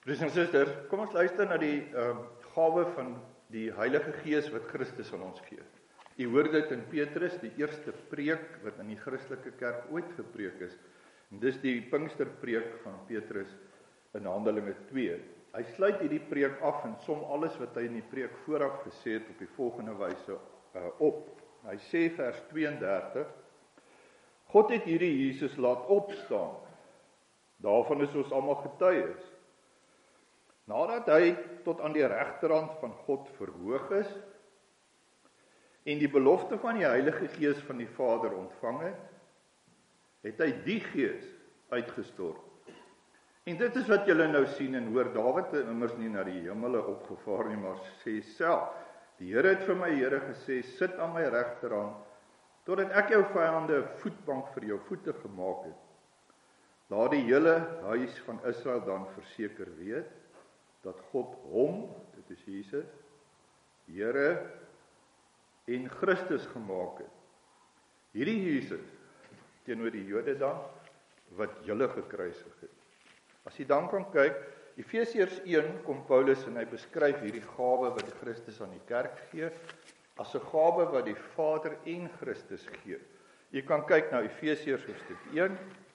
Broers en susters, kom ons luister na die gawe van die Heilige Gees wat Christus aan ons gee. U hoor dit in Petrus, die eerste preek wat in die Christelike kerk ooit gepreek is. En dis die Pinksterpreek van Petrus in Handelinge 2. Hy sluit hierdie preek af en som alles wat hy in die preek vooraf gesê het op die volgende wyse op. Hy sê vers 32, God het hierdie Jesus laat opstaan. Daarvan is ons almal getuies. Nadat hy tot aan die regterhand van God verhoog is en die belofte van die Heilige Gees van die Vader ontvang het hy die Gees uitgestort. En dit is wat julle nou sien en hoor. Dawid het immers nie na die hemele opgevaar nie, maar sê self, die Here het vir my Here gesê, sit aan my regterhand, totdat ek jou vyande 'n voetbank vir jou voete gemaak het. Laat die hele huis van Israel dan verseker weet, dat God hom, dit is Jesus, Here en Christus gemaak het. Hierdie Jesus, teenoor die Jode dan, wat julle gekruisig het. As jy dan kan kyk, Efesiërs 1 kom Paulus en hy beskryf hierdie gawe wat die Christus aan die kerk gee, as 'n gawe wat die Vader en Christus gee. Jy kan kyk na Efesiërs hoofstuk 1,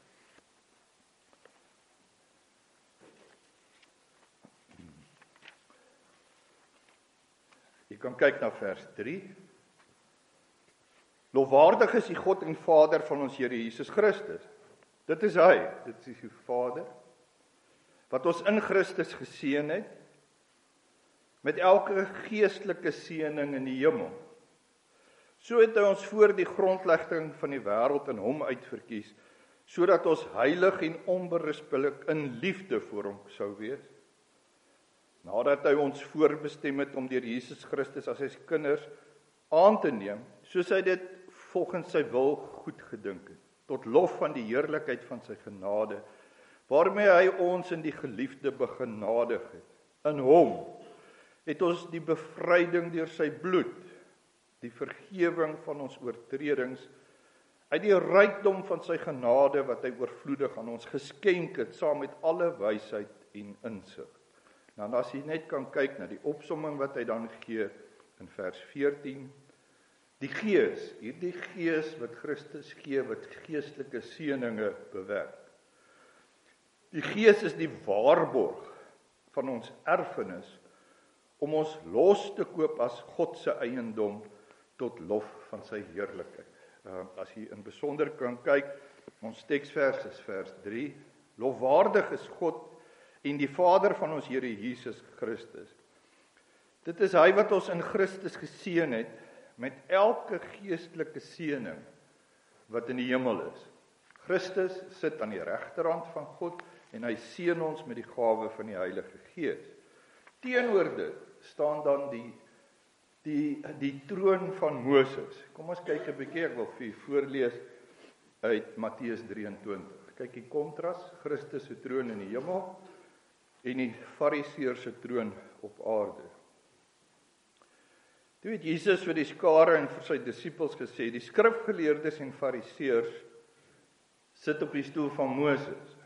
jy kan kyk na vers 3. Lofwaardig is die God en Vader van ons Here Jesus Christus. Dit is hy, dit is die Vader, wat ons in Christus geseën het, met elke geestelike seëning in die hemel. So het hy ons voor die grondlegging van die wêreld in hom uitverkies, sodat ons heilig en onberispelik in liefde voor hom sou wees. Nadat hy ons voorbestem het om deur Jesus Christus as sy kinders aan te neem, soos hy dit volgens sy wil goed gedink het, tot lof van die heerlikheid van sy genade, waarmee hy ons in die geliefde begenadig het. In hom het ons die bevryding deur sy bloed, die vergewing van ons oortredings, uit die rykdom van sy genade wat hy oorvloedig aan ons geskenk het, saam met alle wysheid en insig. Nou as jy net kan kyk na die opsomming wat hy dan gee in vers 14, die Gees, hierdie Gees wat Christus gee, wat geestelike seëninge bewerk. Die Gees is die waarborg van ons erfenis, om ons los te koop as God se eiendom, tot lof van sy heerlikheid. As jy in besonder kan kyk, ons teksvers is vers 3, lofwaardig is God en die Vader van ons Here Jesus Christus. Dit is hy wat ons in Christus geseën het, met elke geestelike seëning wat in die hemel is. Christus sit aan die regterhand van God en hy seën ons met die gawe van die Heilige Gees. Teenoor dit staan dan die troon van Moses. Kom ons kyk 'n bietjie, ek wil vir u voorlees uit Matteus 23. Kyk die kontras, Christus se troon in die hemel en die Fariseërs se troon op aarde. Toe het Jesus vir die skare en vir sy disippels gesê, die skrifgeleerdes en Fariseërs sit op die stoel van Moses.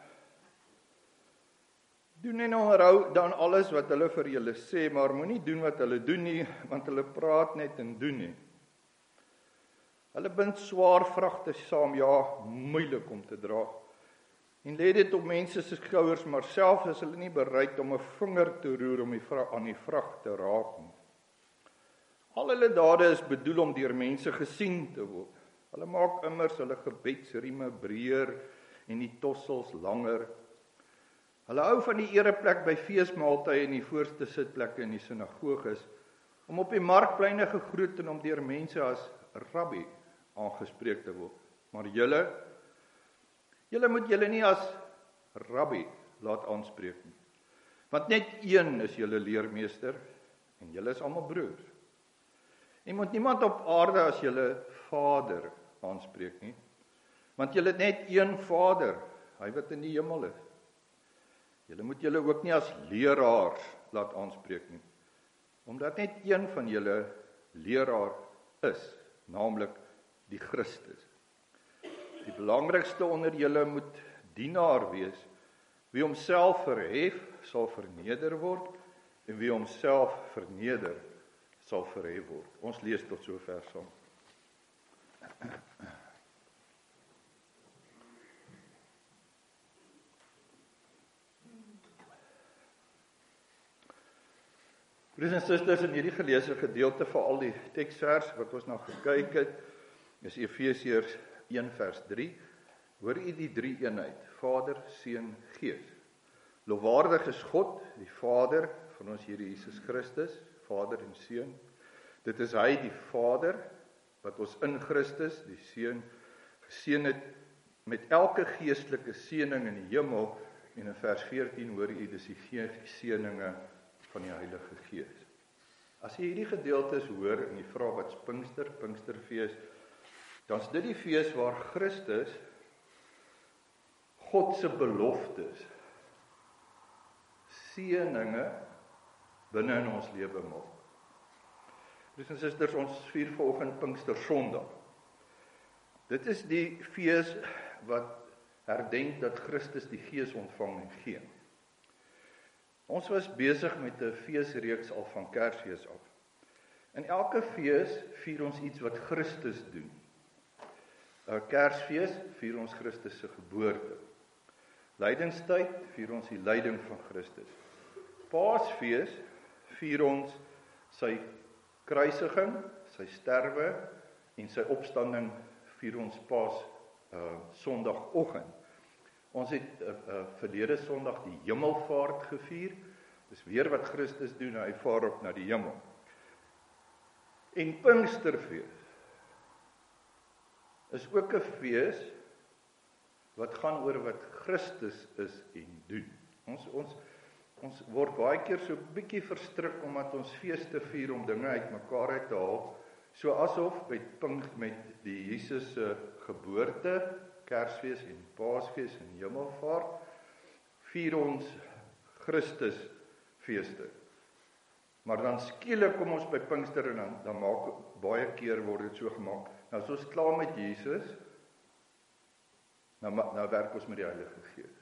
Doen en onderhou dan alles wat hulle vir julle sê, maar moenie doen wat hulle doen nie, want hulle praat net en doen nie. Hulle bind swaar vragte saam, ja, moeilik om te dra, en lê dit op mense se skouers, maar self is hulle nie bereid om 'n vinger te roer om aan die vrag te raak nie. Al hulle dade is bedoel om deur mense gesien te word. Hulle maak immers hulle gebedsrieme breër en die tossels langer. Hulle hou van die ereplek by feesmaaltye en die voorste sitplekke in die sinagoges, om op die markpleine gegroet en om deur mense as rabbi aangespreek te word. Maar julle moet julle nie as rabbi laat aanspreek nie. Want net een is julle leermeester en julle is almal broers. En moet niemand op aarde as julle Vader aanspreek nie, want julle het net een Vader, hy wat in die hemel is. Julle moet julle ook nie as leraars laat aanspreek nie, omdat net een van julle leraar is, naamlik die Christus. Die belangrikste onder julle moet dienaar wees Wie homself verhef, sal verneder word, en wie homself verneder, sal verhef word. Ons lees tot sover saam. Broers en susters, in hierdie geleesde gedeelte, veral die teksvers wat ons nou gekyk het, is Efesiërs 1 vers 3. Hoor u die drie eenheid, Vader, Seun, Gees. Lofwaardig is God, die Vader van ons Here Jesus Christus, Vader en Seun. Dit is hy, die Vader, wat ons in Christus, die Seun, geseën het met elke geestelike seëning in die hemel, en in vers 14 hoor u, dis die seëninge van die Heilige Gees. As jy hierdie gedeeltes hoor en jy vra wat's Pinksterfees, dan is dit die fees waar Christus God se beloftes, seëninge binne in ons lewe maak. Broers en susters, ons vier vanoggend Pinkstersondag. Dit is die fees wat herdenk dat Christus die Gees ontvang en gee. Ons was besig met 'n feesreeks al van Kersfees af. In elke fees vier ons iets wat Christus doen. Kersfees vier ons Christus se geboorte. Lydingstyd vier ons die lyding van Christus. Paasfees vier ons sy kruisiging, sy sterwe en sy opstanding vier ons Sondagoggend. Ons het verlede Sondag die hemelvaart gevier. Dis weer wat Christus doen, hy vaar op na die hemel. En Pinksterfees is ook 'n fees wat gaan oor wat Christus is en doen. Ons word baie keer so 'n bietjie verstrik omdat ons feeste vier om dinge uitmekaar uit te haal, so asof met die Jesus se geboorte, Kersfees en Paasfees en Hemelvaart, vier ons Christus feeste. Maar dan skielik kom ons by Pinkster en dan maak baie keer word dit so gemaak. Nou as ons klaar met Jesus, nou werk ons met die Heilige Gees.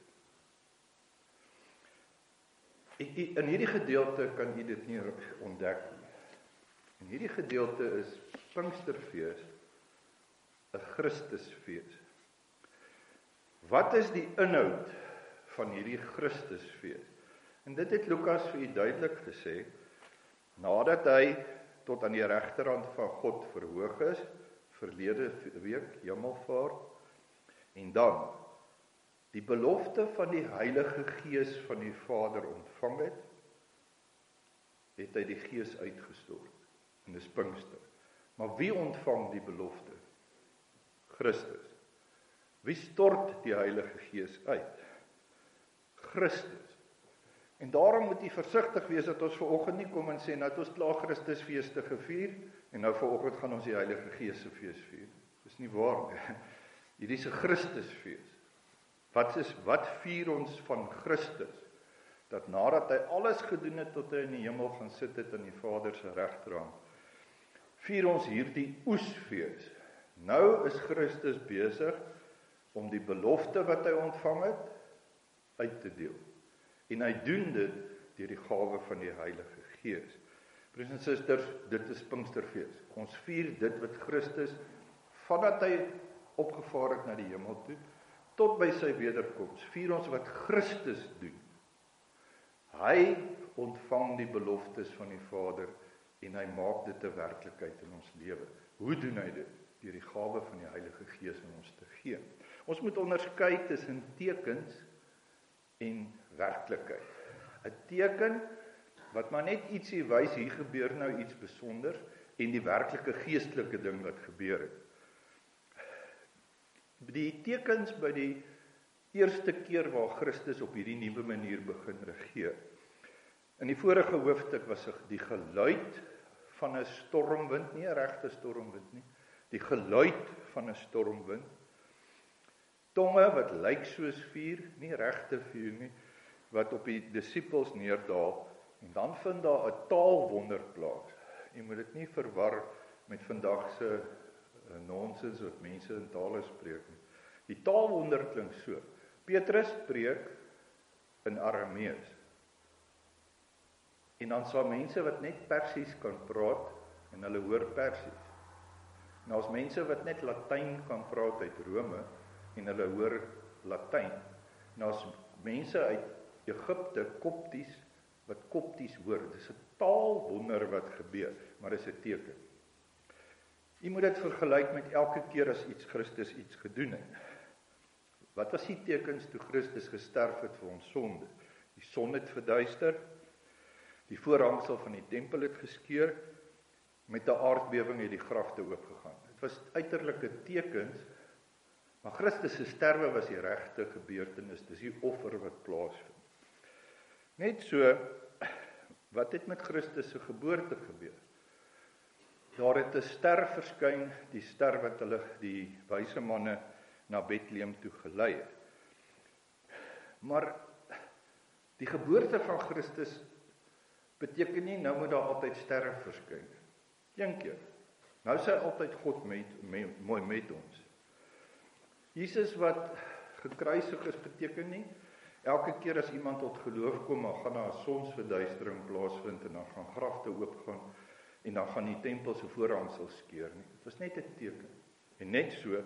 In hierdie gedeelte kan jy dit nie ontdek nie. In hierdie gedeelte is Pinksterfees 'n Christusfees. Wat is die inhoud van hierdie Christusfees? En dit het Lukas vir u duidelik gesê, nadat hy tot aan die regterhand van God verhoog is, verlede week, Hemelvaart, en dan die belofte van die Heilige Gees van die Vader ontvang het hy die Gees uitgestort. En dis Pinkster. Maar wie ontvang die belofte? Christus. Wie stort die Heilige Gees uit? Christus. En daarom moet jy versigtig wees dat ons vanoggend nie kom en sê, nou het ons klaar Christusfeeste gevier, en nou vanoggend gaan ons die Heilige Gees se fees vier. Dis nie waar nie. Hierdie is 'n Christusfees. Wat vier ons van Christus? Dat nadat hy alles gedoen het tot hy in die hemel gaan sit het aan die Vader se regterhand, vier ons hierdie oesfees. Nou is Christus besig om die belofte wat hy ontvang het uit te deel. En hy doen dit deur die gawe van die Heilige Gees. Broers en susters, dit is Pinksterfees. Ons vier dit wat Christus, vandat hy opgevaar het na die hemel toe, tot by sy wederkoms, vier ons wat Christus doen. Hy ontvang die beloftes van die Vader, en hy maak dit 'n werklikheid in ons lewe. Hoe doen hy dit? Deur die gawe van die Heilige Gees in ons te gee. Ons moet onderskei tussen tekens en werklikheid. 'n Teken wat maar net ietsie wys, hier gebeur nou iets besonders, en die werklike geestelike ding wat gebeur het. Die tekens by die eerste keer waar Christus op hierdie nuwe manier begin regeer. In die vorige hoofstuk was die geluid van 'n stormwind, nie 'n regte stormwind nie, die geluid van 'n stormwind. Tonge wat lyk soos vuur, nie regte vuur nie, wat op die disippels neerdaal, en dan vind daar 'n taalwonder plaas. Jy moet dit nie verwar met vandag se nonsens wat mense in tale spreek nie. Die taalwonder klink so. Petrus preek in Aramees. En dan sal mense wat net Persies kan praat, en hulle hoor Persies. En daar's mense wat net Latyn kan praat uit Rome, en hulle hoor Latyn. En daar's mense uit Egipte, Kopties, wat Kopties hoor. Dit is 'n taalwonder wat gebeur, maar dit is 'n teken. Jy moet dit vergelyk met elke keer as Christus iets gedoen het. Wat was die tekens toe Christus gesterf het vir ons sonde? Die son het verduister, die voorhangsel van die tempel het geskeur, met 'n aardbewing het die grafte oopgegaan. Dit was uiterlike tekens, maar Christus se sterwe was die regte gebeurtenis, dis die offer wat plaasvind. Net so, wat het met Christus se geboorte gebeur? Daar het 'n ster verskyn, die ster wat hulle, die wyse manne, na Bethlehem toe gelei het. Maar die geboorte van Christus beteken nie, nou moet daar altyd sterre verskyn. Een keer. Nou is hy altyd God met ons. Jesus wat gekruisig is, beteken nie, elke keer as iemand tot geloof kom, dan gaan daar 'n sonsverduistering plaasvind, en dan gaan grafte oopgaan, en dan gaan die tempel se voorhangsel skeur nie. Dit was net 'n teken. En net so,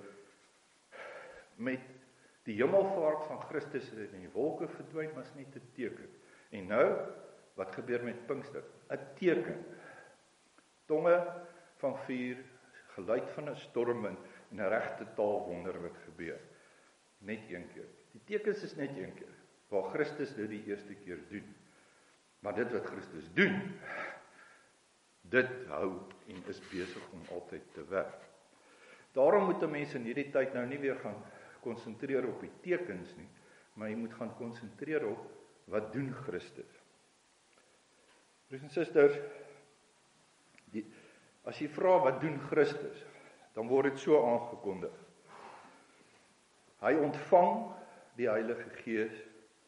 met die hemelvaart van Christus het in die wolke verdwyn, was net 'n teken. En nou, wat gebeur met Pinkster? 'n teken. Tonge van vuur, geluid van 'n stormwind, en 'n regte taalwonder wat gebeur. Net een keer. Die tekens is net een keer, waar Christus dit die eerste keer doen. Maar dit wat Christus doen, dit hou en is besig om altyd te werk. Daarom moet mense in hierdie tyd nou nie weer gaan konsentreer op die tekens nie, maar jy moet gaan konsentreer op wat doen Christus. Broers en susters, as jy vra wat doen Christus, dan word dit so aangekondig. Hy ontvang die Heilige Gees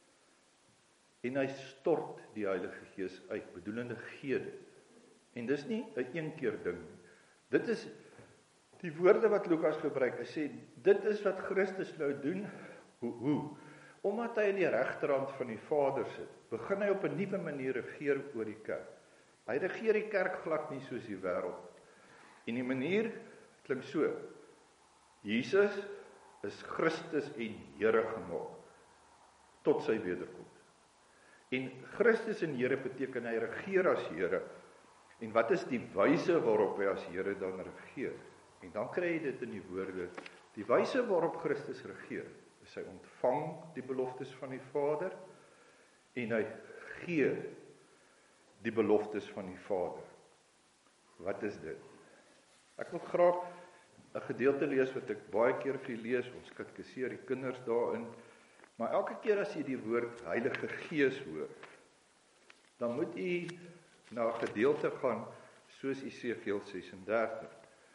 en hy stort die Heilige Gees uit, bedoelende gee dit. En dis nie 'n een keer ding nie. Dit is die woorde wat Lukas gebruik. Hy sê, dit is wat Christus nou doen. Hoe? Omdat hy aan die regterhand van die Vader sit, begin hy op 'n nuwe manier regeer oor die kerk. Hy regeer die kerk glad nie soos die wêreld. En die manier klink so: Jesus is Christus en Here gemaak tot sy wederkoms. En Christus en Here beteken hy regeer as Here. En wat is die wyse waarop hy as Here dan regeer? En dan kry jy dit in die woorde, die wyse waarop Christus regeer, is hy ontvang die beloftes van die Vader, en hy gee die beloftes van die Vader. Wat is dit? Ek wil graag 'n gedeelte lees wat ek baie keer vir julle lees, ons katkeseer die kinders daarin, maar elke keer as jy die woord Heilige Gees hoor, dan moet jy na 'n gedeelte gaan, soos Esegiel 36.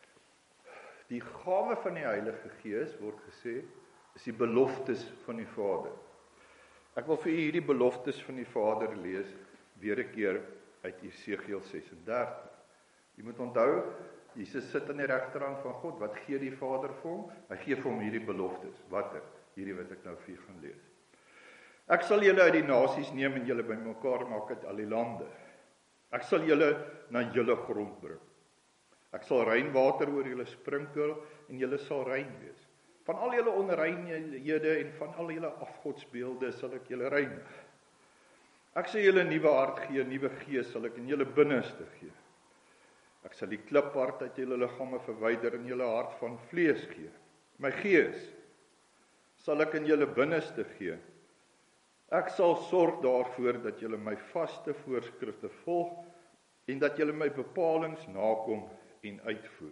Die gawe van die Heilige Gees, word gesê, is die beloftes van die Vader. Ek wil vir u hierdie beloftes van die Vader lees, weer 'n keer uit Esegiel 36. Jy moet onthou, Jesus sit aan die regterhand van God. Wat gee die Vader vir hom? Hy gee vir hom hierdie beloftes. Watter? Hierdie wat ek nou vir u gaan lees. Ek sal julle uit die nasies neem en julle bymekaar maak uit al die lande. Ek sal julle na julle grond bring. Ek sal rein water oor julle sprinkel en julle sal rein wees. Van al julle onreinhede en van al julle afgodsbeelde sal ek julle reinig. Ek sal julle 'n nuwe hart gee, 'n nuwe gees sal ek in julle binneste gee. Ek sal die kliphart uit julle liggame verwyder en julle hart van vlees gee. My gees sal ek in julle binneste gee. Ek sal sorg daarvoor dat julle my vaste voorskrifte volg en dat julle my bepalings nakom en uitvoer.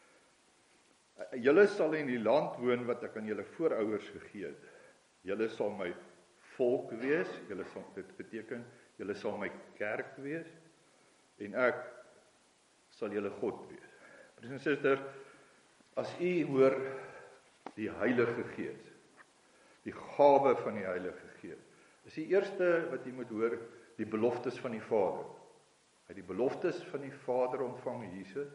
Julle sal in die land woon wat ek aan julle voorouers gegee het. Julle sal my volk wees, dit beteken, julle sal my kerk wees, en ek sal julle God wees. Broers en susters, as u hoor die Heilige Gees, die gawe van die Heilige Gees, is die eerste wat jy moet hoor, die beloftes van die Vader. Hy het die beloftes van die Vader ontvang, Jesus,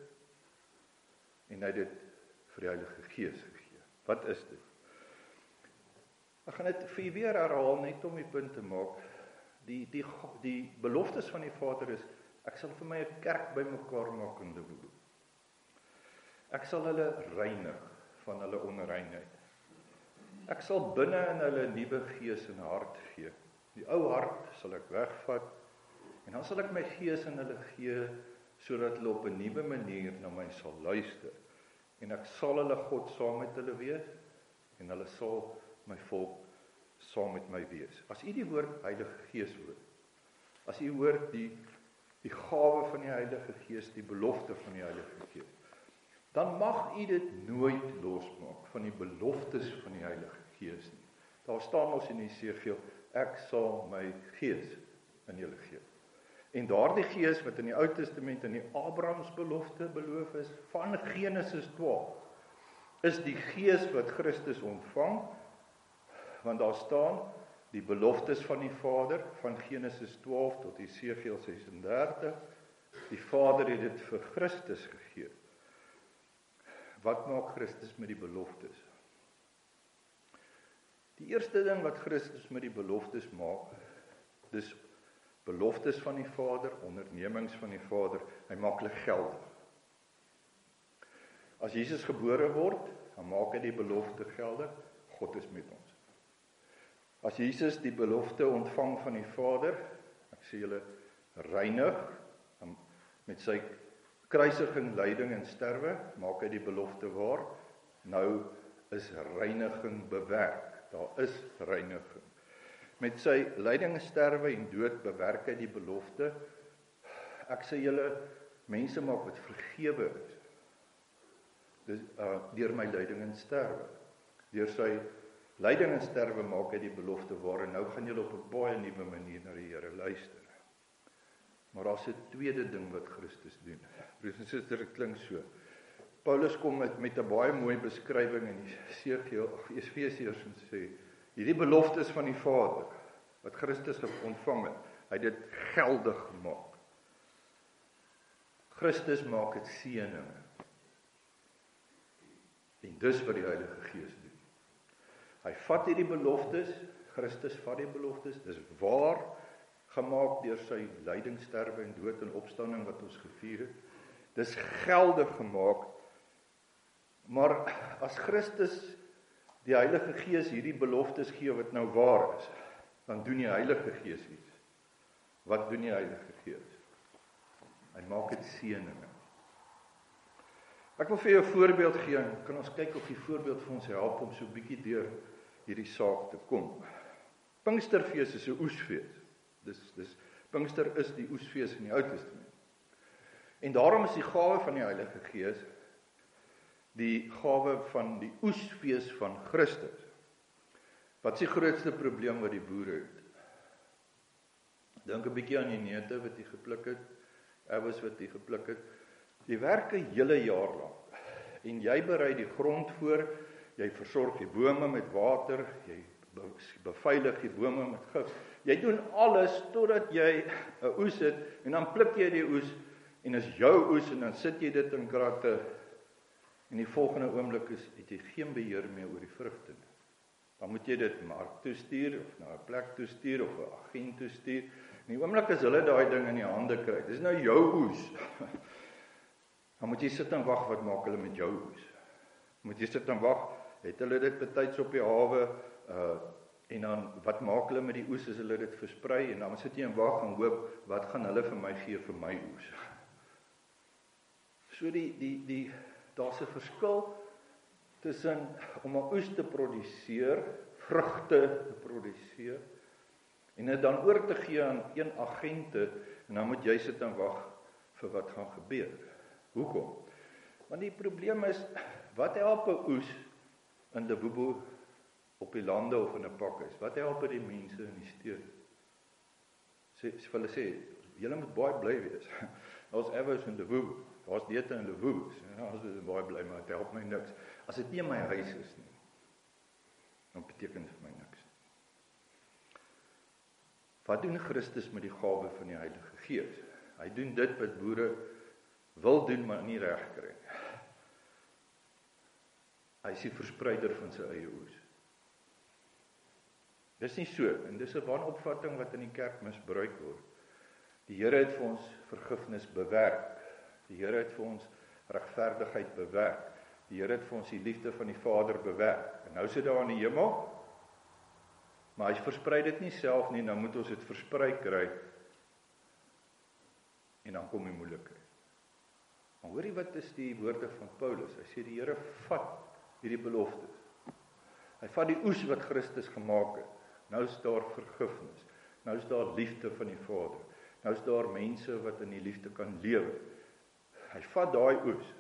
en hy het dit vir die Heilige Gees gegee. Wat is dit? Ek gaan dit vir u weer herhaal, net om die punt te maak. Die beloftes van die Vader is, ek sal vir my 'n kerk bymekaar maak in Leboelie. Ek sal hulle reinig van hulle onreinheid. Ek sal binne in hulle 'n nuwe gees en hart gee. Die ou hart sal ek wegvat, en dan sal ek my gees in hulle gee, sodat hulle op 'n nuwe manier na my sal luister. En ek sal hulle God saam met hulle wees, en hulle sal my volk saam met my wees. As u die woord Heilige Gees hoor, as u hoor die gawe van die Heilige Gees, die belofte van die Heilige Gees, dan mag u dit nooit losmaak van die beloftes van die Heilige Gees nie. Daar staan ons in Jesegiel, ek sal my gees in julle gee. En daardie gees wat in die Ou Testament in die Abrahams belofte beloof is, van Genesis 12, is die gees wat Christus ontvang, want daar staan die beloftes van die Vader, van Genesis 12 tot Jesegiel 36, die Vader het dit vir Christus gegee. Wat maak Christus met die beloftes? Die eerste ding wat Christus met die beloftes maak, dis beloftes van die Vader, ondernemings van die Vader, hy maak hulle geldig. As Jesus gebore word, dan maak hy die belofte geldig, God is met ons. As Jesus die belofte ontvang van die Vader, ek sê julle reinig, met sy kruisiging, lyding en sterwe, maak hy die belofte waar, nou is reiniging bewerk, daar is reiniging. Met sy lyding, sterwe en dood bewerk hy die belofte, ek sê julle, mense maak wat vergewe is, deur my lyding en sterwe, deur sy lyding en sterwe maak hy die belofte waar, en nou gaan julle op 'n baie nuwe manier na die Here luister. Maar daar's 'n tweede ding wat Christus doen. Broers en susters, dit klink so. Paulus kom met 'n baie mooi beskrywing in Efesiërs en sê, hierdie beloftes van die Vader, wat Christus ontvang het, hy het dit geldig gemaak. Christus maak dit seëninge. En dis wat die Heilige Gees doen. Hy vat hierdie beloftes, Christus vat die beloftes, dis waar gemaak deur sy lyding, sterwe en dood en opstanding wat ons gevier het. Dis geldig gemaak. Maar as Christus die Heilige Gees hierdie beloftes gee wat nou waar is, dan doen die Heilige Gees iets. Wat doen die Heilige Gees? Hy maak dit seëninge. Ek wil vir jou 'n voorbeeld gee, en kan ons kyk of die voorbeeld vir ons help om so 'n bietjie deur hierdie saak te kom. Pinksterfees is 'n oesfees. Pinkster is die oesfees in die Ou Testament. En daarom is die gawe van die Heilige Gees die gawe van die oesfees van Christus. Wat is die grootste probleem wat die boere het? Dink 'n bietjie aan die neute wat jy gepluk het, erbes wat jy gepluk het. Jy werk 'n hele jaar lank en jy berei die grond voor, jy versorg die bome met water, jy beveilig die bome met gif. Jy doen alles totdat jy 'n oes het en dan pluk jy die oes en is jou oes en dan sit jy dit in kratte en die volgende oomblik het jy geen beheer meer oor die vrugte nie. Dan moet jy dit mark toe stuur of na 'n plek toe stuur of 'n agent toe stuur. En die oomblik as hulle daai ding in die hande kry, dis nou jou oes. Dan moet jy sit en wag, wat maak hulle met jou oes? Moet jy sit en wag, het hulle dit betyds op die hawe, en dan wat maak hulle met die oes as hulle dit versprei, en dan sit jy en wag en hoop, wat gaan hulle vir my gee vir my oes? So daar's 'n verskil tussen om 'n oes te produseer, vrugte te produseer, en dit dan oor te gee aan een agente, en dan moet jy sit en wag vir wat gaan gebeur. Hoekom? Want die probleem is, wat help 'n oes in Leboelie op die lande of in 'n pakhuis? Wat help dit die mense in die stede? Hulle sê, julle moet baie bly wees. Daar's elders in Leboelie, daar's diete in Leboelie. Ja, ons is baie bly, maar dit help my niks. As dit nie in my huis is nie, dan beteken dit vir my niks. Wat doen Christus met die gawe van die Heilige Gees? Hy doen dit wat boere wil doen, maar nie reg kry nie. Hy is die verspreider van sy eie oes. Dis nie so, en dis 'n wanopvatting wat in die kerk misbruik word. Die Here het vir ons vergifnis bewerk. Die Here het vir ons regverdigheid bewerk. Die Here het vir ons die liefde van die Vader bewerk. En nou sit daar in die hemel, maar hy versprei dit nie self nie, dan moet ons dit versprei kry, en dan kom die moeilikheid. Maar hoor jy wat is die woorde van Paulus? Hy sê die Here vat hierdie beloftes. Hy vat die oes wat Christus gemaak het. Nou is daar vergifnis. Nou is daar liefde van die Vader. Nou is daar mense wat in die liefde kan lewe. Hy vat daai oes.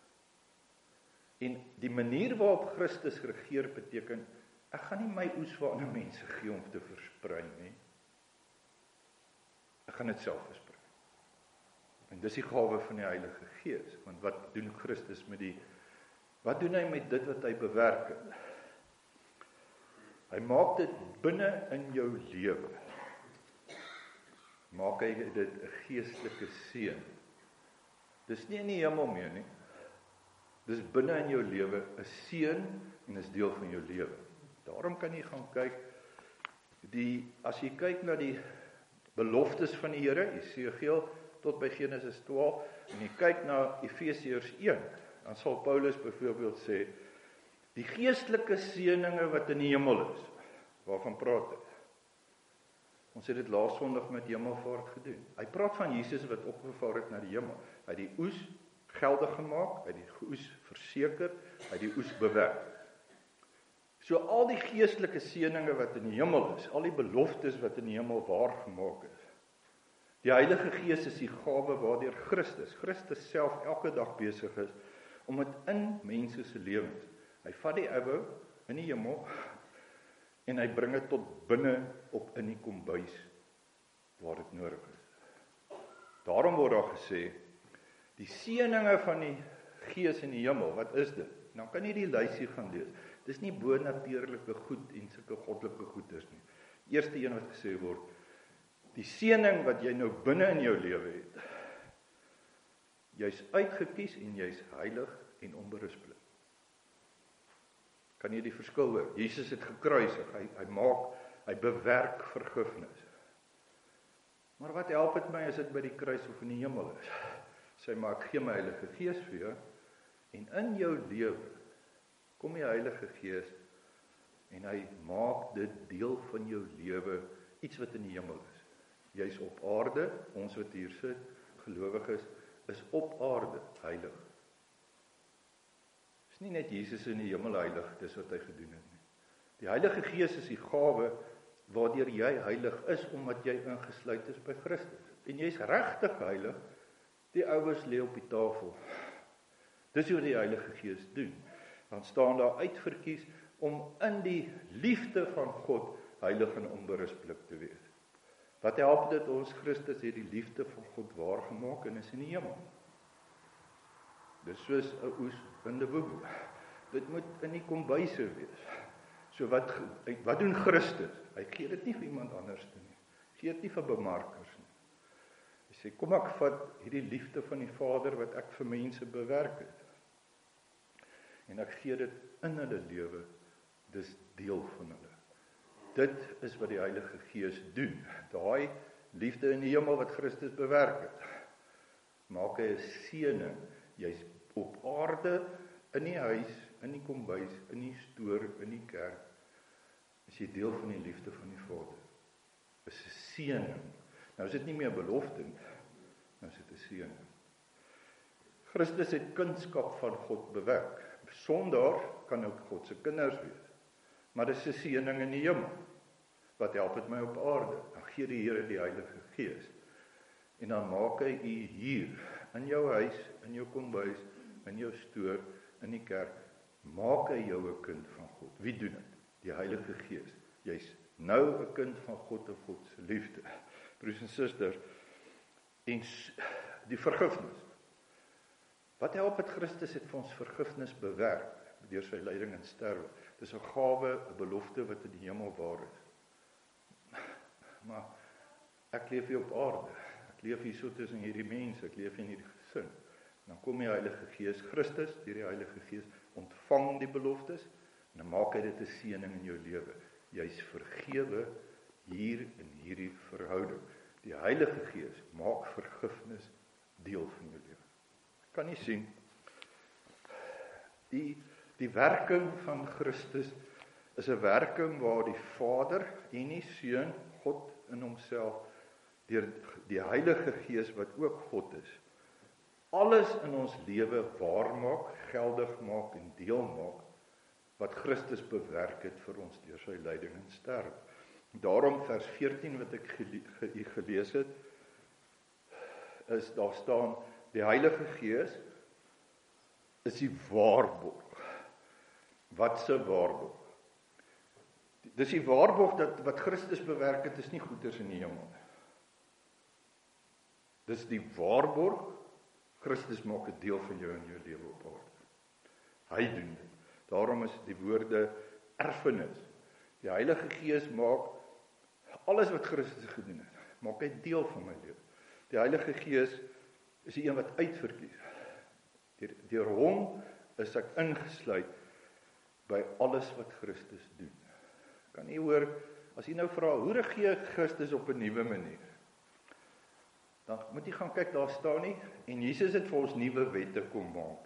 En die manier waarop Christus regeer beteken, ek gaan nie my oes vir ander mense gee om te versprei nie. Ek gaan dit self versprei. En dis die gawe van die Heilige Gees. Want wat doen Christus wat doen hy met dit wat hy bewerk het? Hy maak dit binne in jou lewe. Maak hy dit 'n geestelike seën. Dis nie in die hemel meer nie. Dis binne in jou lewe 'n seën en is deel van jou lewe. Daarom kan jy gaan kyk, as jy kyk na die beloftes van die Here, Jesegiel tot by Genesis 12, en jy kyk na Efesiërs 1, dan sal Paulus byvoorbeeld sê, die geestelike seëninge wat in die hemel is, waarvan praat hy? Ons het dit laas Sondag met hemelvaart gedoen. Hy praat van Jesus wat opgevaar het na die hemel. Hy het die oes geldig gemaak, hy het die oes verseker, hy het die oes bewerk. So al die geestelike seëninge wat in die hemel is, al die beloftes wat in die hemel waar gemaak is. Die Heilige Gees is die gawe waardeur Christus self elke dag besig is om dit in mense se lewens. Hy vat die ou in die hemel en hy bring dit tot binne op in die kombuis waar dit nodig is. Daarom word daar gesê, die seëninge van die Gees in die hemel, wat is dit? Nou kan jy die lysie gaan lees. Dis nie bonatuurlike goed en sulke goddelike goeders nie. Eerste een wat gesê word, die seëning wat jy nou binne in jou lewe het. Jy's uitgekies en jy's heilig en onberisplik. Kan jy die verskil hoor? Jesus het gekruisig, hy bewerk vergifnis. Maar wat help dit my as ek by die kruis of in die hemel is? Sy maar ek gee my Heilige Gees vir jou, en in jou lewe kom die Heilige Gees en hy maak dit deel van jou lewe, iets wat in die hemel is. Jy's op aarde, ons wat hier sit, gelowiges, is op aarde heilig. Dis nie net Jesus in die hemel heilig, dis wat hy gedoen het nie. Die Heilige Gees is die gawe waardeur jy heilig is, omdat jy ingesluit is by Christus. En jy's regtig heilig, die ouers lê op die tafel. Dis wat die Heilige Gees doen. Dan staan daar uitverkies om in die liefde van God heilig en onberisplik te wees. Wat help dit ons? Christus het die liefde van God waargemaak en is in die hemel. Dis soos 'n oes in die boom. Dit moet in die kombuise wees. So wat doen Christus? Hy gee dit nie vir iemand anders nie. Gee dit nie vir bemarkers nie. Hy sê, kom ek vat hierdie liefde van die Vader wat ek vir mense bewerk het. En ek gee dit in hulle lewe, dis deel van hulle. Dit is wat die Heilige Gees doen. Daai liefde in die hemel wat Christus bewerk het, maak hy 'n seëning. Jy's op aarde, in die huis, in die kombuis, in die stoor, in die kerk, is jy deel van die liefde van die Vader. Is 'n seëning. Nou is dit nie meer belofte nie, nou is dit 'n seëning. Christus het kunskap van God bewerk. Sonder kan ook God se kinders wees. Maar dis 'n seëning in die hemel. Wat help dit my op aarde? Dan gee die Here die Heilige Gees. En dan maak hy u hier, in jou huis, in jou kombuis, in jou stoor, in die kerk, maak hy jou 'n kind van God. Wie doen dit? Die Heilige Gees. Jy's nou 'n kind van God en God se liefde. Broers en susters, en die vergifnis. Wat help dit? Christus het vir ons vergifnis bewerk deur sy lyding en sterwe. Dis 'n gawe, 'n belofte wat in die hemel waar is. Maar ek leef hier op aarde. Ek leef hier so tussen hierdie mense, ek leef in hierdie gesin. Dan kom die Heilige Gees, Christus, deur die Heilige Gees, ontvang die beloftes en dan maak hy dit 'n seëning in jou lewe. jy's vergewe hier in hierdie verhouding. Die Heilige Gees maak vergifnis deel van jou lewe. Kan jy sien? Die werking van Christus is 'n werking waar die Vader en die Seun, God in homself, deur die Heilige Gees wat ook God is, alles in ons lewe waarmaak, geldig maak en deel maak, wat Christus bewerk het vir ons deur sy lyding en sterwe. Daarom vers 14 wat ek gelees het, is daar staan, die Heilige Gees is die waarborg. Wat se waarborg? Dis die waarborg dat wat Christus bewerk het, is nie goeders in die hemel. Dis die waarborg, Christus maak 'n deel van jou en jou lewe op aarde. Hy doen dit. Daarom is die woorde erfenis. Die Heilige Gees maak alles wat Christus gedoen het, maak hy deel van my lewe. Die Heilige Gees is die een wat uitverkies. Deur hom is ek ingesluit by alles wat Christus doen. Kan jy hoor, as jy nou vra, hoe regeer Christus op 'n nuwe manier? Dan moet jy gaan kyk, daar staan nie, en Jesus het vir ons nuwe wette kom maak.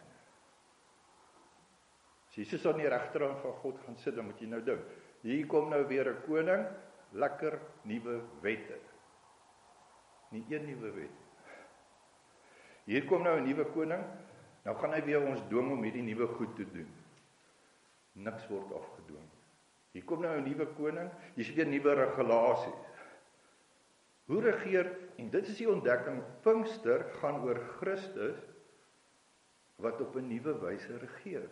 As Jesus aan die regterhand van God gaan sit, dan moet jy nou dink, hier kom nou weer 'n koning, lekker nuwe wette. Nie een nuwe wet. Hier kom nou 'n nuwe koning, nou gaan hy weer ons dwing om hierdie nuwe goed te doen. Niks word afgedwing. Hier kom nou 'n nuwe koning, hier's weer nuwe regulasies. Hoe regeer, en dit is die ontdekking, Pinkster gaan oor Christus, wat op 'n nuwe wyse regeer.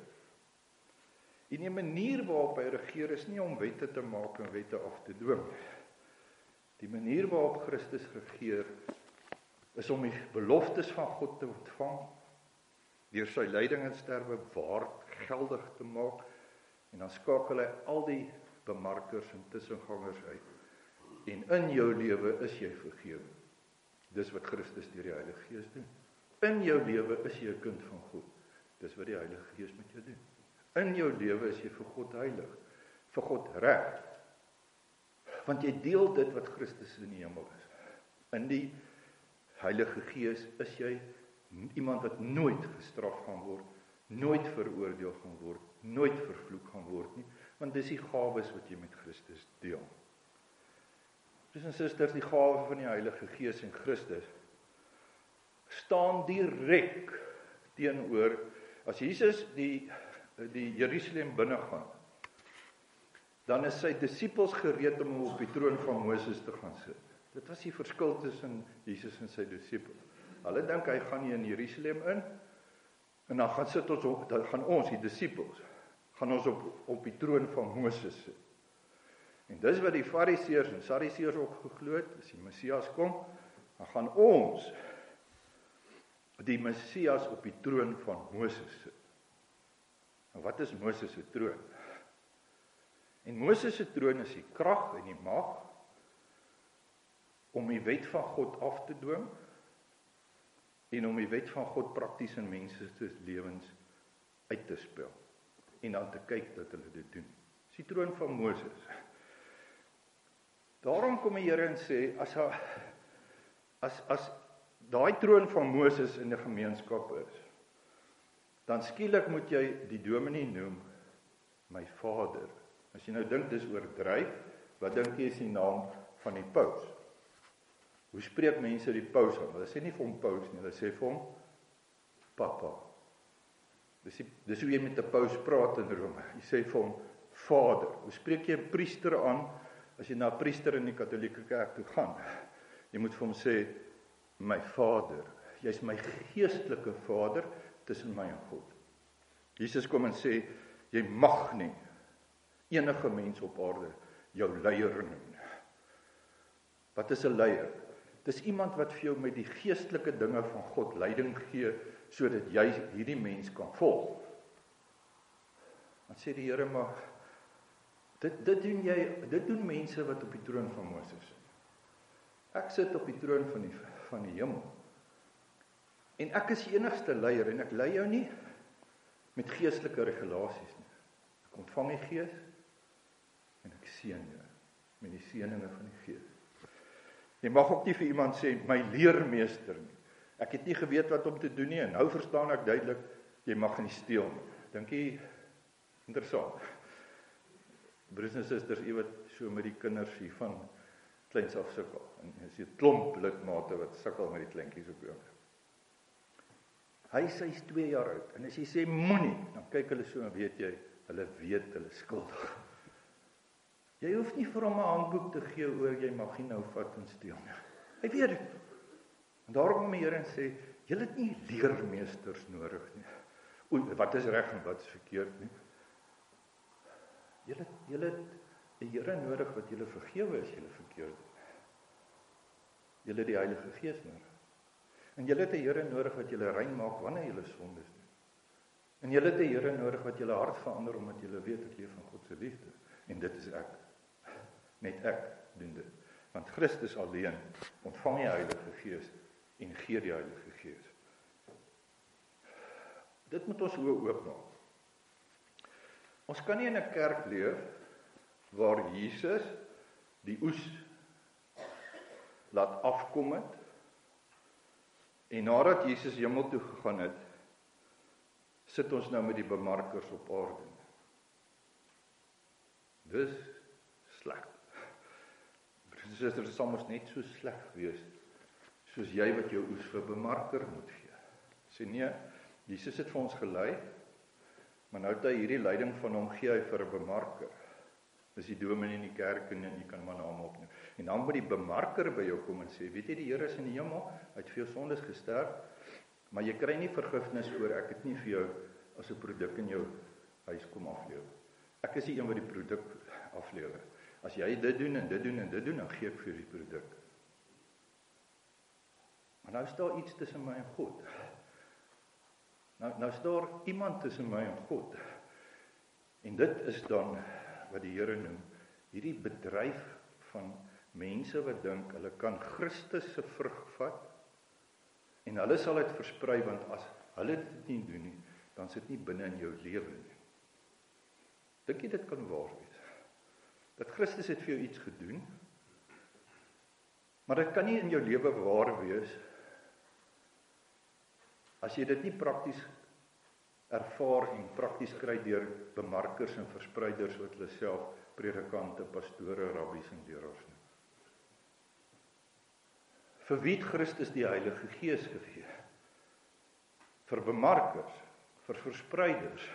En die manier waarop hy regeer is nie om wette te maak en wette af te dwing. Die manier waarop Christus regeer is om die beloftes van God te ontvang, deur sy lyding en sterwe waar geldig te maak, en dan skakel hy al die bemarkers en tussengangers uit. En in jou lewe is jy vergewe. Dis wat Christus deur die Heilige Gees doen. In jou lewe is jy 'n kind van God. Dis wat die Heilige Gees met jou doen. In jou lewe is jy vir God heilig, vir God reg. Want jy deel dit wat Christus in die hemel is. In die Heilige Gees is jy iemand wat nooit gestraf gaan word, nooit veroordeel gaan word, nooit vervloek gaan word nie, want dis die gawes wat jy met Christus deel. Broers en susters, die gawe van die Heilige Gees en Christus staan direk teenoor, as Jesus die Jerusalem binne gaan, dan is sy disippels gereed om op die troon van Moses te gaan sit. Dit was die verskil tussen Jesus en sy disippels. Hulle dink hy gaan nie in Jerusalem in, en dan gaan ons, die disippels, gaan ons op die troon van Moses sit. En dis wat die Fariseërs en Sadduseërs ook geglo het, as die Messias kom, dan gaan ons die Messias op die troon van Moses sit. En wat is Moses se troon? En Moses se troon is die krag en die mag om die wet van God af te dwing en om die wet van God prakties in mense se lewens uit te spel en dan te kyk dat hulle dit doen. Dis die troon van Moses. Daarom kom die Here en sê, as daai troon van Moses in 'n gemeenskap is, dan skielik moet jy die dominee noem my vader. As jy nou dink dis oordryf, wat dink jy is die naam van die paus? Hoe spreek mense die paus aan? Hulle sê nie vir hom paus nie, hulle sê vir hom papa. Dis hoe jy met 'n paus praat in Rome. Jy sê vir hom vader. Hoe spreek jy 'n priester aan as jy na 'n priester in die Katolieke Kerk toe gaan? Jy moet vir hom sê my vader. Jy's my geestelike vader tussen my en God. Jesus kom en sê jy mag nie enige mens op aarde jou leier noem. Wat is 'n leier? Dis iemand wat vir jou met die geestelike dinge van God leiding gee, sodat jy hierdie mens kan volg. Dan sê die Here, maar dit doen mense wat op die troon van Moses sit. Ek sit op die troon van die hemel. En ek is die enigste leier, en ek lei jou nie met geestelike regulasies nie. Ek ontvang die Gees, en ek seën jou met die seëninge van die Gees. Jy mag ook nie vir iemand sê, my leermeester nie. Ek het nie geweet wat om te doen nie, en nou verstaan ek duidelik, jy mag nie steel nie. Dink jy, interessant. Broers en susters, jy wat so met die kinders hier van kleins af sukkel, en is jy klomp lidmate wat sukkel met die kleintjies op jou. Hy's 2 jaar oud, en as jy sê moenie, dan kyk hulle so en weet jy, hulle weet hulle skuldig. Jy hoef nie vir hom 'n handboek te gee oor jy mag nie nou vat en steel nie. Hy weet dit. En daarom kom die Here en sê, julle het nie leermeesters nodig nie. Oei, wat is reg en wat is verkeerd nie. Julle het 'n Here nodig wat julle vergewe as julle verkeerd doen. Julle het die Heilige Gees nodig. En julle het 'n Here nodig wat julle rein maak wanneer julle sondes doen. En julle het 'n Here nodig wat julle hart verander omdat julle weet ek leef van God se liefde. En dit is ek. Net ek doen dit. Want Christus alleen ontvang die Heilige Gees en gee die Heilige Gees. Dit moet ons oë oopmaak. Ons kan nie in 'n kerk leef waar Jesus die oes laat afkom het en nadat Jesus hemel toe gegaan het, sit ons nou met die bemarkers op aarde. Dis sleg. Dit sal mos net so sleg wees soos jy wat jou oes vir bemarker moet gee. Sê nee, Jesus het vir ons gelei, maar nou het hy hierdie leiding van hom gee hy vir 'n bemarker. Dis die dominee in die kerk en jy kan maar name opneem. En dan moet die bemarker by jou kom en sê, weet jy die Here is in die hemel, hy het vir jou sondes gesterf, maar jy kry nie vergifnis oor ek het nie vir jou as 'n produk in jou huis kom aflewer. Ek is die een wat die produk aflewer. As jy dit doen en dit doen en dit doen, dan gee ek vir die produk. Maar nou is daar iets tussen my en God. Nou is daar iemand tussen my en God. En dit is dan wat die Here noem, hierdie bedryf van mense wat dink, hulle kan Christus se vrug vat, en hulle sal dit versprei, want as hulle dit nie doen nie, dan sit nie binne in jou lewe nie. Dink jy dit kan waar wees? Dat Christus het vir jou iets gedoen, maar dit kan nie in jou lewe waar wees, as jy dit nie prakties ervaar en prakties kry deur bemarkers en verspreiders wat hulle self predikante, pastore, rabbies en leraars noem. Vir wie het Christus die Heilige Gees gegee? Vir bemarkers, vir verspreiders.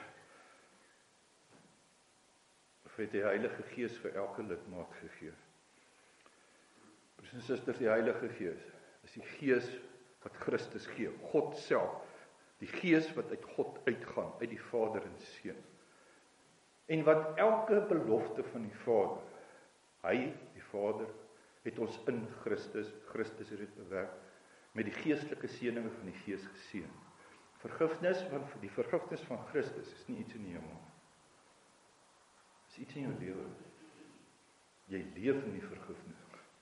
Of het die Heilige Gees vir elke lidmaat gegee? Broers en susters, die Heilige Gees is die Gees wat Christus gee, God self, die Gees wat uit God uitgaan, uit die Vader en Seun. En wat elke belofte van die Vader, hy, die Vader, het ons in Christus het dit bewerk, met die geestelike seëninge van die Gees geseën. Die vergifnis van Christus is nie iets in die hemel. Dit is iets in jou lewe. Jy leef in die vergifnis.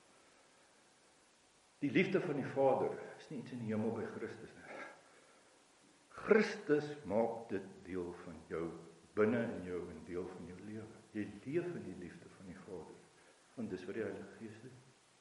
Die liefde van die Vader is nie iets in die hemel by Christus nie. Christus maak dit deel van jou, binne in jou en deel van jou lewe. Jy leef in die liefde van die Vader. Want dis wat die Heilige Gees doen.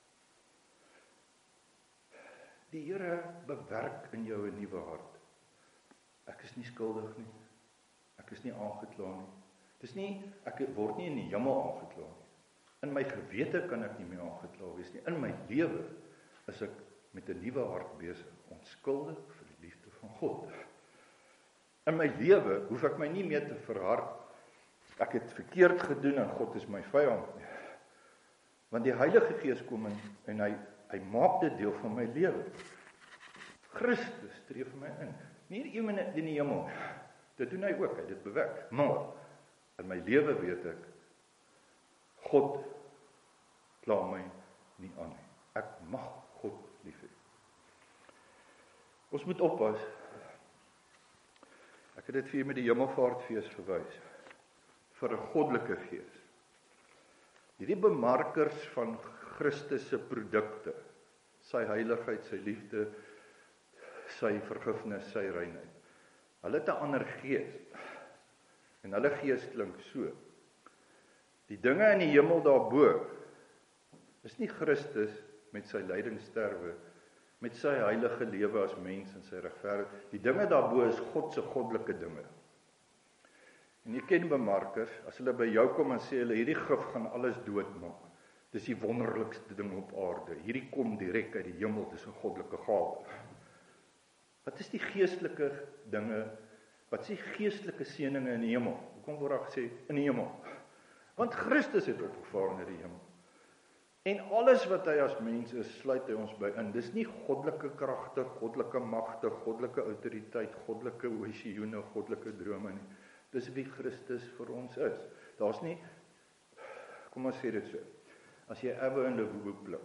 Die Here bewerk in jou 'n nuwe hart. Ek is nie skuldig nie. Ek is nie aangekla nie. Dis nie, ek word nie in die hemel aangekla nie. In my gewete kan ek nie meer aangekla wees nie. In my lewe is ek met 'n nuwe hart besig, onskuldig vir die liefde van God. In my lewe hoef ek my nie meer te verhard, ek het verkeerd gedoen en God is my vyand nie. Want die Heilige Gees kom en hy maak dit deel van my lewe. Christus tree vir my in. Nie iemand in die hemel. Dit doen hy ook, hy het dit bewerk. Maar in my lewe weet ek, God kla my nie aan nie. Ek mag God lief hê. Ons moet oppas. Ek het dit vir met die Hemelvaartfees verwys. Vir 'n goddelike gees. Hierdie bemarkers van Christus se produkte, sy heiligheid, sy liefde, sy vergifnis, sy reinheid. Hulle het 'n ander gees. En hulle gees klink so. Die dinge in die hemel daarbo is nie Christus met sy lydingsterwe, met sy heilige lewe as mens en sy regverdigheid. Die dinge daarbo is God se goddelike dinge. En jy ken bemarkers, as hulle by jou kom en sê hulle hierdie gif gaan alles doodmaak. Dis die wonderlikste ding op aarde. Hierdie kom direk uit die hemel, dis 'n goddelike gawe. Wat is die geestelike dinge? Wat is die geestelike seëninge in die hemel? Hoekom word daar gesê in die hemel? Want Christus het opgevaar na die hemel. En alles wat hy as mens is, sluit hy ons by in. Dis nie goddelike kragte, goddelike magte, goddelike autoriteit, goddelike visioene, goddelike drome nie. Dis wie Christus vir ons is. Daar's nie, kom ons sê dit so, as jy ewe in 'n boek pluk,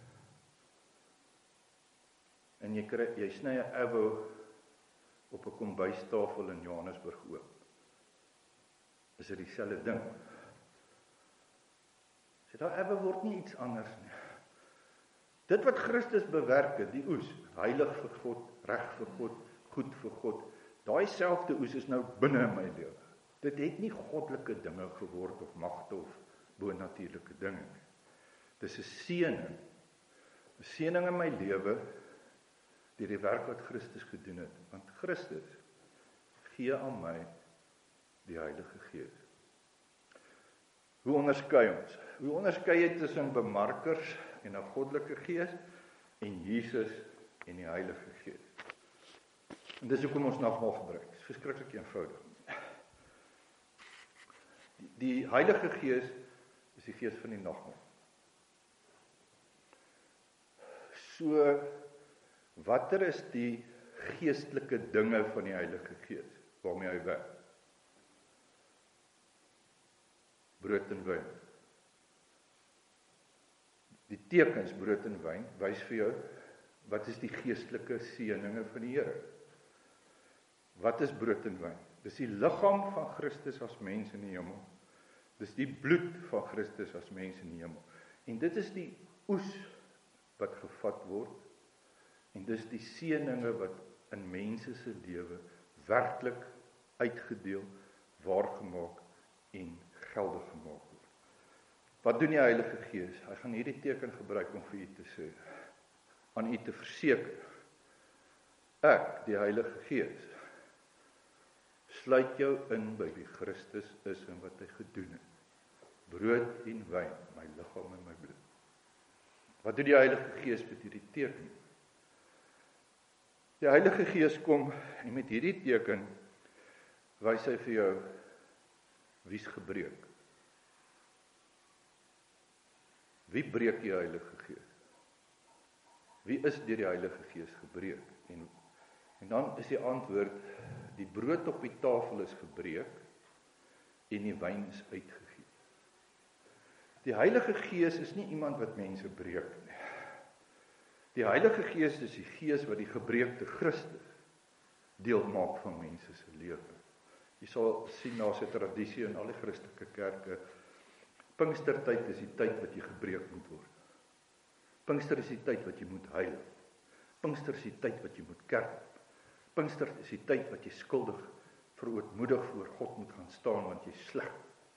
en jy sny 'n ewe op 'n kombuistafel in Johannesburg oop, is dit dieselfde ding. So daai ewe word nie iets anders nie. Dit wat Christus bewerk het, die oes, heilig vir God, reg vir God, goed vir God, daai selfde oes is nou binne in my lewe. Dit het nie goddelike dinge geword of magte of bonatuurlike dinge nie. Dis 'n seëning. 'n Seëning in my lewe deur die werk wat Christus gedoen het. Want Christus gee aan my die Heilige Gees. Hoe onderskei ons? Hoe onderskei jy tussen bemarkers en 'n goddelike gees en Jesus en die Heilige Gees? En dis hoekom ons nagmaal gebruik. Dit is verskriklik eenvoudig. Die Heilige Gees is die gees van die nagmaal. So, watter is die geestelike dinge van die Heilige Gees waarmee hy werk? Brood en wyn. Die tekens brood en wyn wys vir jou wat is die geestelike seëninge van die Here. Wat is brood en wyn? Dis die liggaam van Christus as mens in die hemel. Dis die bloed van Christus as mens in die hemel. En dit is die oes wat gevat word. En dis die seëninge wat in mense se lewe werklik uitgedeel, waargemaak en geldig gemaak word. Wat doen die Heilige Gees? Hy gaan hierdie teken gebruik om vir u te sê, aan u te verseker, ek, die Heilige Gees, sluit jou in by wie Christus is en wat hy gedoen het. Brood en wyn, my liggaam en my bloed. Wat doen die Heilige Gees met hierdie teken? Die Heilige Gees kom en met hierdie teken wys hy vir jou wie's gebreek. Wie breek die Heilige Gees? Wie is deur die Heilige Gees gebreek? En dan is die antwoord, die brood op die tafel is gebreek en die wyn is uitgegee. Die Heilige Gees is nie iemand wat mense breek nie. Die Heilige Gees is die Gees wat die gebreekte Christus deel maak van mense se lewe. Jy sal sien daar's 'n tradisie in al die Christelike kerke. Pinkstertyd is die tyd wat jy gebreek moet word. Pinkster is die tyd wat jy moet huil. Pinkster is die tyd wat jy moet kerk. Pinkster is die tyd wat jy skuldig, verootmoedig voor God moet gaan staan want jy's sleg.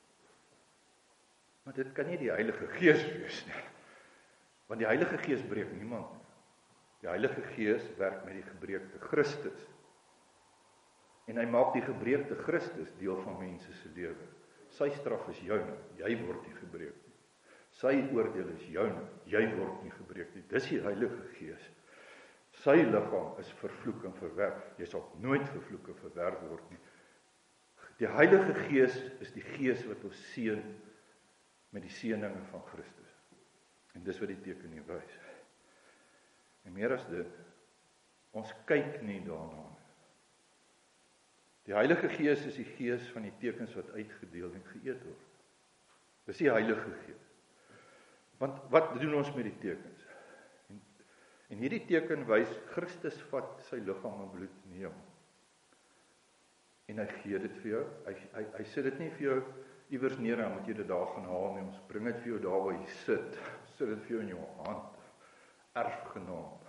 Maar dit kan nie die Heilige Gees wees nie. Want die Heilige Gees breek niemand nie. Die Heilige Gees werk met die gebreekte Christus. En hy maak die gebreekte Christus deel van mense se lewe. Sy straf is joune, jy word nie gebreek nie. Sy oordeel is joune, jy word nie gebreek nie. Dis die Heilige Gees. Sy liggaam is vervloek en verwerp. Jy sal nooit vervloek en verwerp word nie. Die Heilige Gees is die Gees wat ons seën met die seëninge van Christus. En dis wat die teken hier wys. En meer as dit, ons kyk nie daarna nie. Die Heilige Gees is die Gees van die tekens wat uitgedeel en geëet word. Dis die Heilige Gees. Want wat doen ons met die tekens? En hierdie teken wys, Christus vat sy liggaam en bloed in die hemel. En hy gee dit vir jou. Hy sit dit nie vir jou iewers neer, dan moet jy dit daar gaan haal nie. Ons bring dit vir jou daar waar jy sit. Sit dit vir jou in jou hand. Erfgenaam.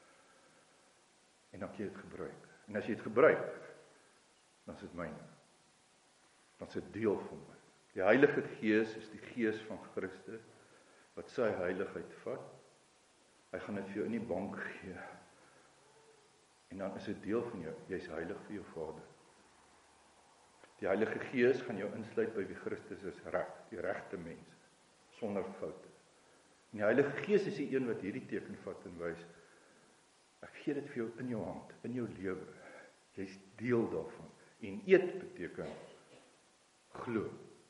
En dan kan jy dit gebruik. En as jy dit gebruik, dan is dit myne. Dan is dit deel van my. Die Heilige Gees is die Gees van Christus, wat sy heiligheid vat. Hy gaan dit vir jou in die bank gee. En dan is dit deel van jou, jy's heilig vir jou Vader. Die Heilige Gees gaan jou insluit by wie Christus is, die regte mens, sonder foute. En die Heilige Gees is die een wat hierdie teken vat en wys, ek gee dit vir jou in jou hand, in jou lewe. Jy's deel daarvan. En eet beteken glo.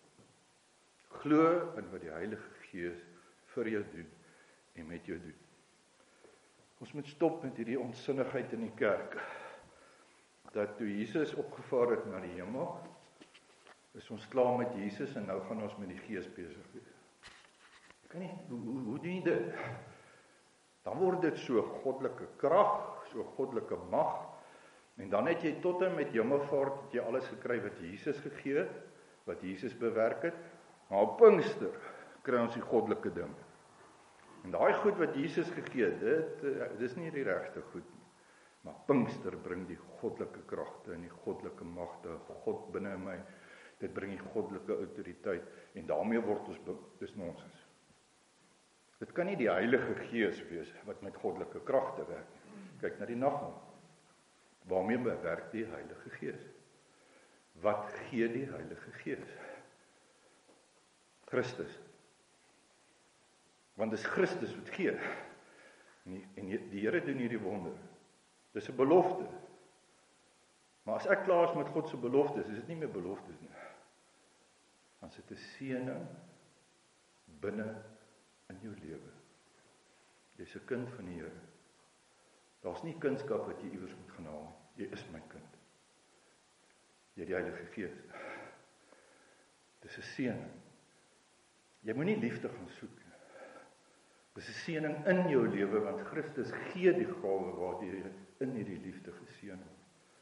Glo in wat die Heilige Gees vir jou doen en met jou doen. Ons moet stop met hierdie onsinnigheid in die kerk. Dat toe Jesus opgevaar het na die hemel, is ons klaar met Jesus en nou gaan ons met die Gees besig wees. Kan nie, hoe doen jy dit? Dan word dit so goddelike krag, so goddelike mag, en dan het jy tot en met hemelvaart het jy alles gekry wat Jesus gegee het, wat Jesus bewerk het, maar op Pinkster kry ons die goddelike ding. En daai goed wat Jesus gegee het, dit is nie die regte goed nie. Maar Pinkster bring die goddelike kragte en die goddelike magte, God binne in my, dit bring die goddelike autoriteit, en daarmee word ons, dis nonsens. Dit kan nie die Heilige Gees wees, wat met goddelike kragte werk. Kyk na die nagmaal. Waarmee bewerk die Heilige Gees? Wat gee die Heilige Gees? Christus. Want dis Christus wat gee. En die Here doen hierdie wonder. Dis 'n belofte. Maar as ek klaar is met God se beloftes, is dit nie meer beloftes nie. Dan is dit 'n seëning binne in jou lewe. Jy's 'n kind van die Here. Daar's nie kunskap wat jy iewers moet gaan haal. Jy is my kind. Jy het die Heilige Gees. Dis 'n seëning. Jy moenie liefde gaan soek nie. Dis 'n seëning in jou lewe, want Christus gee die gawe waardeur jy in hierdie liefde geseën word.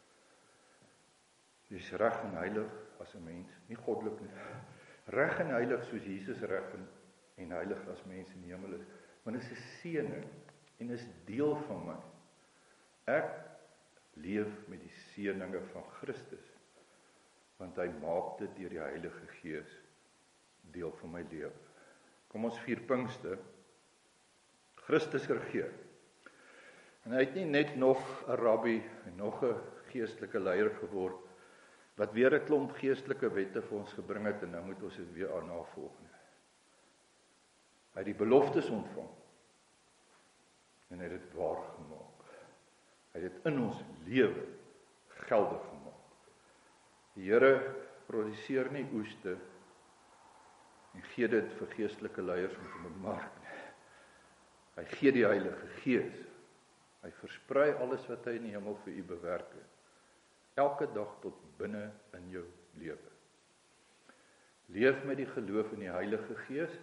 Jy's reg en heilig as 'n mens, nie goddelik nie. Reg en heilig soos Jesus reg en heilig as mens in die hemel is. Want dit is 'n seëning en is deel van my. Ek leef met die seëninge van Christus, want hy maak dit deur die Heilige Gees deel van my lewe. Kom ons vier Pinkster. Christus regeer. En hy het nie net nog 'n rabbi en nog 'n geestelike leier geword, wat weer 'n klomp geestelike wette vir ons gebring het, en nou moet ons dit weer aan navolg. Hy het die beloftes ontvang, en hy het dit waar gemaak. Hy het dit in ons lewe geldig gemaak. Die Here produseer nie oeste en gee dit vir geestelike leiers om te bemark nie. Hy gee die Heilige Gees. Hy versprei alles wat hy in die hemel vir u bewerk het. Elke dag tot binne in jou lewe. Leef met die geloof in die Heilige Gees.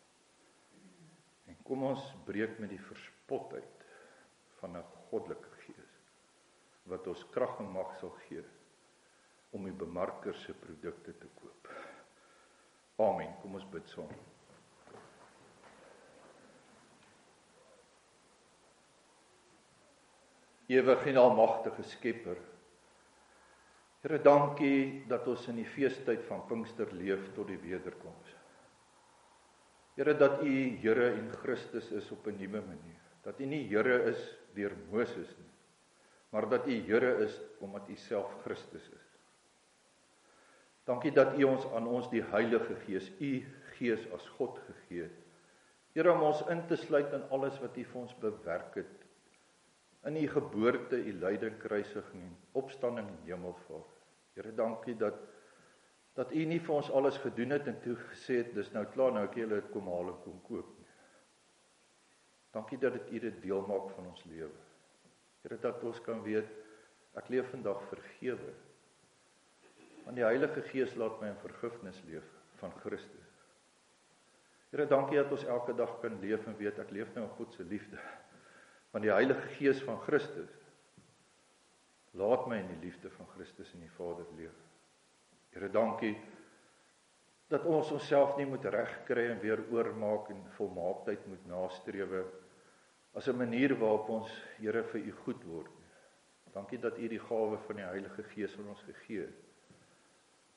En kom ons breek met die verspotheid van 'n goddelike Gees, wat ons krag en mag sal gee om die bemarker se produkte te koop. Amen. Kom ons bid saam. Ewige en almagtige Skepper, Here, dankie dat ons in die feestyd van Pinkster leef tot die wederkoms. Here, dat u Here en Christus is op 'n nuwe manier. Dat u nie Here is deur Moses nie, maar dat u Here is omdat u self Christus is. Dankie dat u ons aan ons die Heilige Gees, u Gees as God gegee het. Here, om ons in te sluit in alles wat u vir ons bewerk het, in u geboorte, u lyding, kruisiging en opstanding en hemelvaart. Here, dankie dat u nie vir ons alles gedoen het en toe gesê het, dis nou klaar, nou ek julle dit kom haal en kom koop nie. Dankie dat u dit deel maak van ons lewe. Here, dat ons kan weet, ek leef vandag vergewe. Want die Heilige Gees laat my in vergifnis leef van Christus. Here, dankie dat ons elke dag kan leef en weet, ek leef nou in God se liefde. Want die Heilige Gees van Christus laat my in die liefde van Christus en die Vader leef. Here, dankie dat ons onsself nie moet regkry en weer oormaak en volmaaktheid moet nastrewe as 'n manier waarop ons, Here, vir u goed word. Dankie dat u die gawe van die Heilige Gees aan ons gegee het.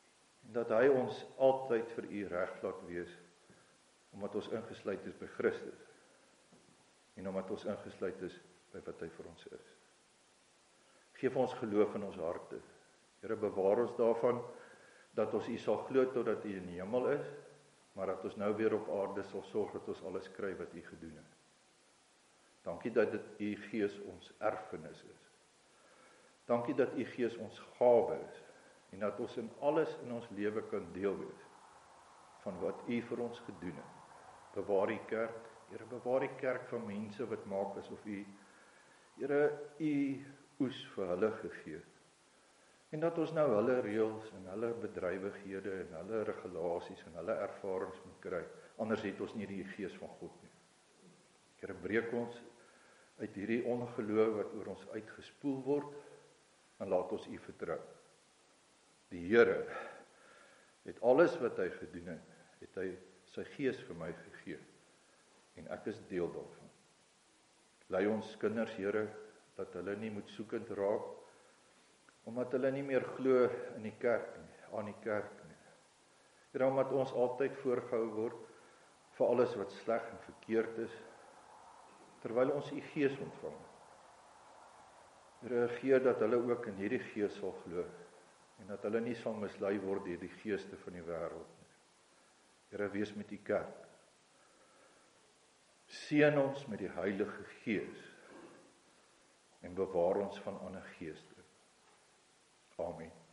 En dat hy ons altyd vir U reg laat wees, omdat ons ingesluit is by Christus, en omdat ons ingesluit is by wat hy vir ons is. Geef ons geloof in ons harte. Here, bewaar ons daarvan, dat ons U sal glo totdat U in die hemel is, maar dat ons nou weer op aarde sal sorg dat ons alles kry wat U gedoen het. Dankie dat dit U Gees ons erfenis is. Dankie dat U Gees ons gawe is, en dat ons in alles in ons lewe kan deel wees, van wat U vir ons gedoen het. Bewaar die kerk, Here, bewaar die kerk van mense wat maak asof U, Here, U oes vir hulle gegee. En dat ons nou hulle reëls en hulle bedrywighede en hulle regulasies en hulle ervarings moet kry, anders het ons nie die Gees van God nie. Here, breek ons uit hierdie ongeloof wat oor ons uitgespoel word, en laat ons U vertrou. Die Here het alles wat hy gedoen het hy sy Gees vir my gegee, en ek is deel daarvan. Lei ons kinders, Here, dat hulle nie moet soekend raak, omdat hulle nie meer glo in die kerk nie, aan die kerk nie. Here, omdat ons altyd voorgehou word vir alles wat sleg en verkeerd is, terwyl ons U Gees ontvang. Here, gee dat hulle ook in hierdie Gees sal glo, en dat hulle nie sal mislei word deur die geeste van die wêreld nie. Here, wees met U kerk. Seën ons met die Heilige Gees, en bewaar ons van ander geeste. Amen.